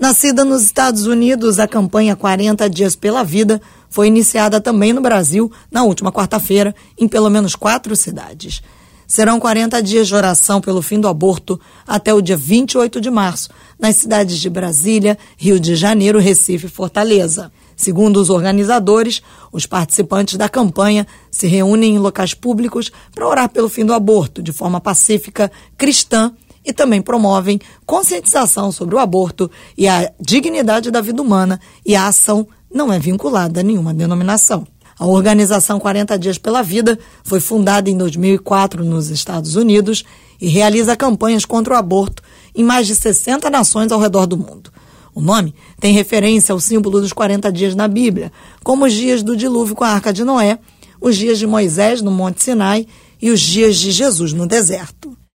Nascida nos Estados Unidos, a campanha 40 Dias pela Vida foi iniciada também no Brasil na última quarta-feira, em pelo menos 4 cidades. Serão 40 dias de oração pelo fim do aborto até o dia 28 de março, nas cidades de Brasília, Rio de Janeiro, Recife e Fortaleza. Segundo os organizadores, os participantes da campanha se reúnem em locais públicos para orar pelo fim do aborto, de forma pacífica, cristã, e também promovem conscientização sobre o aborto e a dignidade da vida humana, e a ação não é vinculada a nenhuma denominação. A organização 40 Dias pela Vida foi fundada em 2004 nos Estados Unidos e realiza campanhas contra o aborto em mais de 60 nações ao redor do mundo. O nome tem referência ao símbolo dos 40 dias na Bíblia, como os dias do dilúvio com a Arca de Noé, os dias de Moisés no Monte Sinai e os dias de Jesus no deserto.